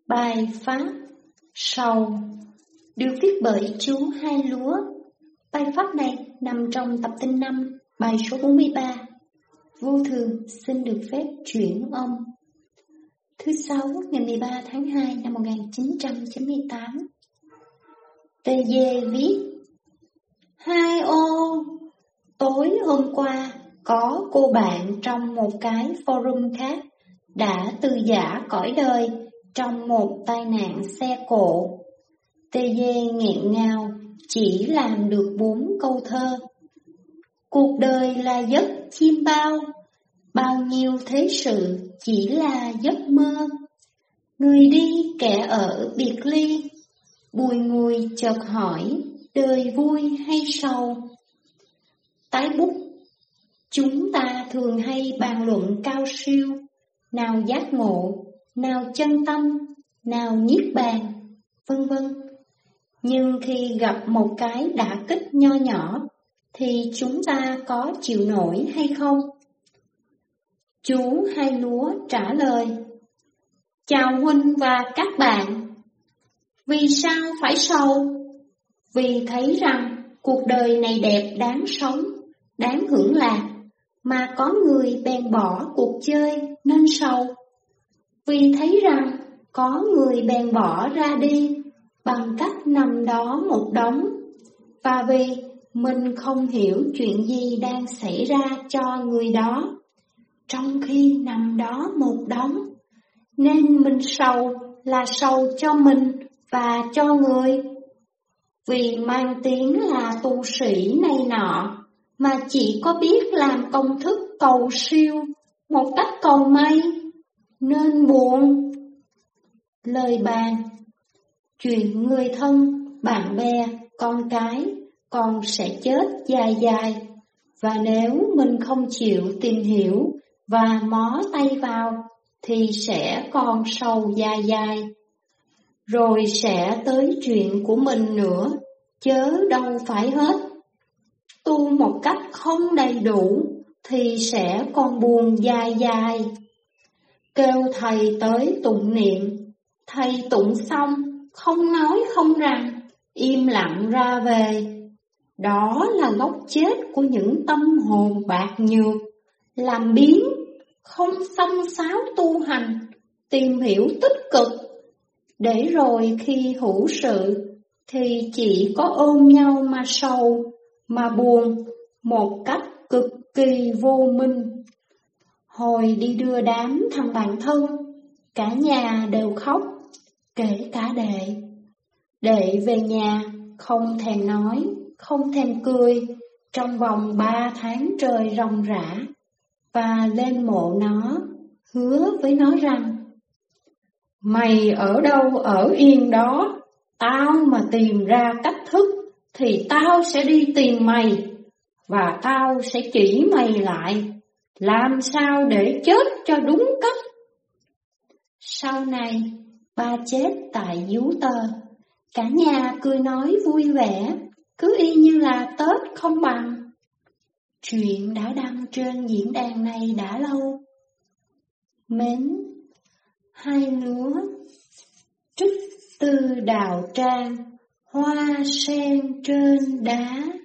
Bài pháp Sầu được viết bởi chú Hai Lúa. Bài pháp này nằm trong tập tin 5, bài số 43. Vô thường xin được phép chuyển âm. Thứ Sáu ngày 13 tháng 2 năm 1998. Tê Dê viết: Hai ô, tối hôm qua có cô bạn trong một cái forum khác đã từ giã cõi đời trong một tai nạn xe cộ. Tê Dê nghẹn ngào chỉ làm được 4 câu thơ. Cuộc đời là giấc chim bao nhiêu thế sự chỉ là giấc mơ. Người đi kẻ ở biệt ly, bùi ngùi chợt hỏi đời vui hay sầu. Tái bút, chúng ta thường hay bàn luận cao siêu, nào giác ngộ, nào chân tâm, nào niết bàn, vân vân. Nhưng khi gặp một cái đả kích nho nhỏ, thì chúng ta có chịu nổi hay không? Chú Hai Lúa trả lời: Chào huynh và các bạn. Vì sao phải sầu? Vì thấy rằng cuộc đời này đẹp đáng sống, đáng hưởng lạc, mà có người bèn bỏ cuộc chơi nên sầu. Vì thấy rằng có người bèn bỏ ra đi bằng cách nằm đó một đống, và vì mình không hiểu chuyện gì đang xảy ra cho người đó, trong khi nằm đó một đống, nên mình sầu là sầu cho mình và cho người. Vì mang tiếng là tu sĩ này nọ, mà chỉ có biết làm công thức cầu siêu, một cách cầu may, nên buồn. Lời bàn: chuyện người thân, bạn bè, con cái, con sẽ chết dài dài, và nếu mình không chịu tìm hiểu và mó tay vào, thì sẽ còn sầu dài dài. Rồi sẽ tới chuyện của mình nữa, chớ đâu phải hết. Tu một cách không đầy đủ, thì sẽ còn buồn dài dài. Kêu thầy tới tụng niệm, thầy tụng xong, không nói không rằng, im lặng ra về. Đó là gốc chết của những tâm hồn bạc nhược, làm biếng, không xông xáo tu hành, tìm hiểu tích cực. Để rồi khi hữu sự, thì chỉ có ôm nhau mà sầu, mà buồn, một cách cực kỳ vô minh. Hồi đi đưa đám thằng bạn thân, cả nhà đều khóc, kể cả đệ. Đệ về nhà không thèm nói, không thèm cười, trong vòng 3 tháng trời ròng rã, và lên mộ nó, hứa với nó rằng: Mày ở đâu ở yên đó, tao mà tìm ra cách thức, thì tao sẽ đi tìm mày, và tao sẽ chỉ mày lại, làm sao để chết cho đúng cách. Sau này, ba chết tại Vú Tờ, cả nhà cười nói vui vẻ, cứ y như là Tết không bằng. Chuyện đã đăng trên diễn đàn này đã lâu. Mến Hai Lúa. Trích từ Đạo Tràng, Hoa sen trên đá.